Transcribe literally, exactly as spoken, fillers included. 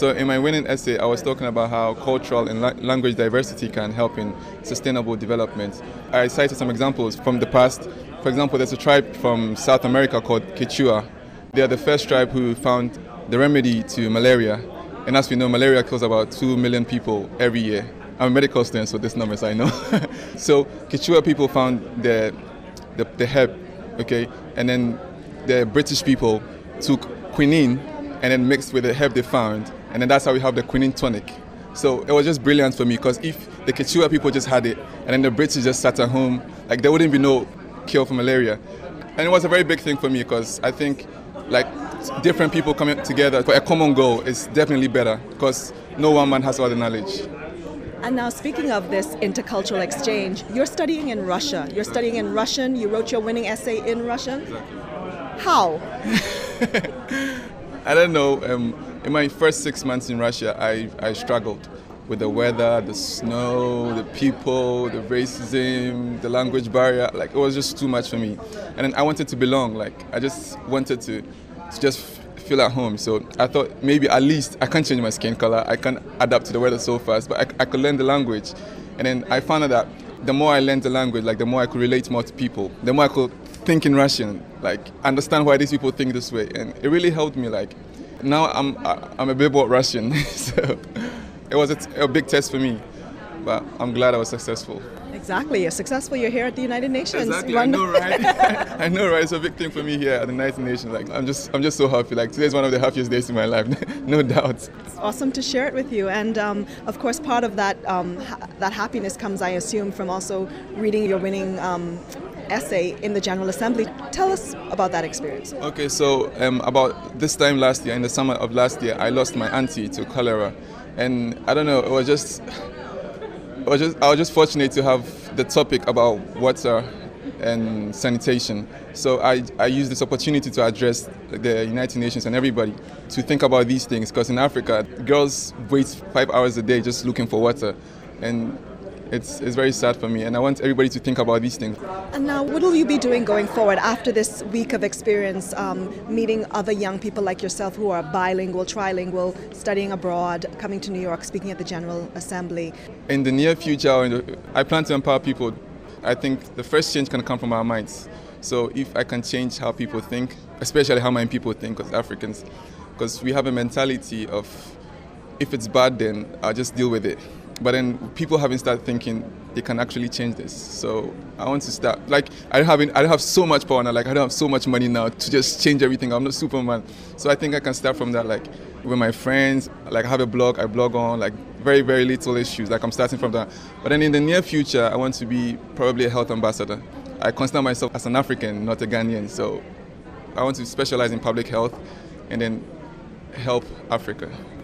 So in my winning essay, I was talking about how cultural and la- language diversity can help in sustainable development. I cited some examples from the past. For example, there's a tribe from South America called Quechua. They are the first tribe who found the remedy to malaria. And as we know, malaria kills about two million people every year. I'm a medical student, so this numbers I know. So Quechua people found the, the, the herb, okay? And then the British people took quinine and then mixed with the herb they found. And then that's how we have the quinine tonic. So it was just brilliant for me, because if the Quechua people just had it and then the British just sat at home, like there wouldn't be no cure for malaria. And it was a very big thing for me, because I think like different people coming together for a common goal is definitely better, because no one man has all the knowledge. And now, speaking of this intercultural exchange, you're studying in Russia. You're studying in Russian. You wrote your winning essay in Russian. Exactly. How? I don't know. Um, in my first six months in Russia, I, I struggled with the weather, the snow, the people, the racism, the language barrier. Like, it was just too much for me. And then I wanted to belong. Like, I just wanted to, to just feel at home. So I thought maybe at least I can't change my skin color. I can't adapt to the weather so fast, but I, I could learn the language. And then I found out that the more I learned the language, like the more I could relate more to people, the more I could think in Russian, like understand why these people think this way. And it really helped me. Like now I'm I'm a billboard Russian. So it was a, a big test for me, but I'm glad I was successful. Exactly. You're successful. You're here at the United Nations. Exactly. I know, right? I know, right? It's a big thing for me here at the United Nations. Like, I'm just, I'm just so happy. Like, today's one of the happiest days in my life, no doubt. It's awesome to share it with you. And um, of course, part of that um, ha- that happiness comes, I assume, from also reading your winning um, essay in the General Assembly. Tell us about that experience. Okay, so um, about this time last year, in the summer of last year, I lost my auntie to cholera, and I don't know, it was just. I was, just, I was just fortunate to have the topic about water and sanitation. So I, I used this opportunity to address the United Nations and everybody to think about these things, because in Africa, girls wait five hours a day just looking for water. And it's, it's very sad for me, and I want everybody to think about these things. And now, what will you be doing going forward after this week of experience, um, meeting other young people like yourself who are bilingual, trilingual, studying abroad, coming to New York, speaking at the General Assembly? In the near future, I plan to empower people. I think the first change can come from our minds. So if I can change how people think, especially how my people think as Africans, because we have a mentality of, if it's bad, then I'll just deal with it. But then people haven't started thinking they can actually change this. So I want to start. Like, I don't have I don't have so much power now. Like, I don't have so much money now to just change everything. I'm not Superman. So I think I can start from that. Like, with my friends. Like, I have a blog. I blog on like very very little issues. Like, I'm starting from that. But then in the near future, I want to be probably a health ambassador. I consider myself as an African, not a Ghanaian. So I want to specialize in public health, and then help Africa.